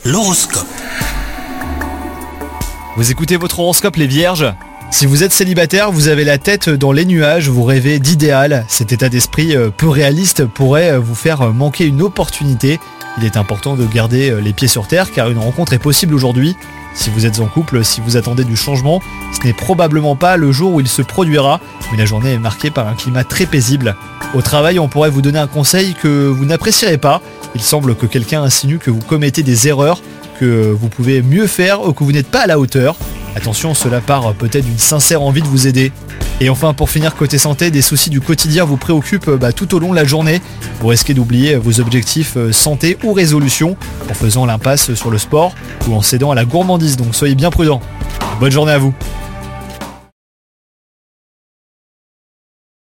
L'horoscope. Vous écoutez votre horoscope les vierges ? Si vous êtes célibataire, vous avez la tête dans les nuages, vous rêvez d'idéal. Cet état d'esprit peu réaliste pourrait vous faire manquer une opportunité. Il est important de garder les pieds sur terre car une rencontre est possible aujourd'hui. Si vous êtes en couple, si vous attendez du changement, ce n'est probablement pas le jour où il se produira, mais la journée est marquée par un climat très paisible. Au travail, on pourrait vous donner un conseil que vous n'apprécierez pas. Il semble que quelqu'un insinue que vous commettez des erreurs, que vous pouvez mieux faire ou que vous n'êtes pas à la hauteur. Attention, cela part peut-être d'une sincère envie de vous aider. Et enfin, pour finir côté santé, des soucis du quotidien vous préoccupent tout au long de la journée. Vous risquez d'oublier vos objectifs santé ou résolution en faisant l'impasse sur le sport ou en cédant à la gourmandise, donc soyez bien prudents. Bonne journée à vous.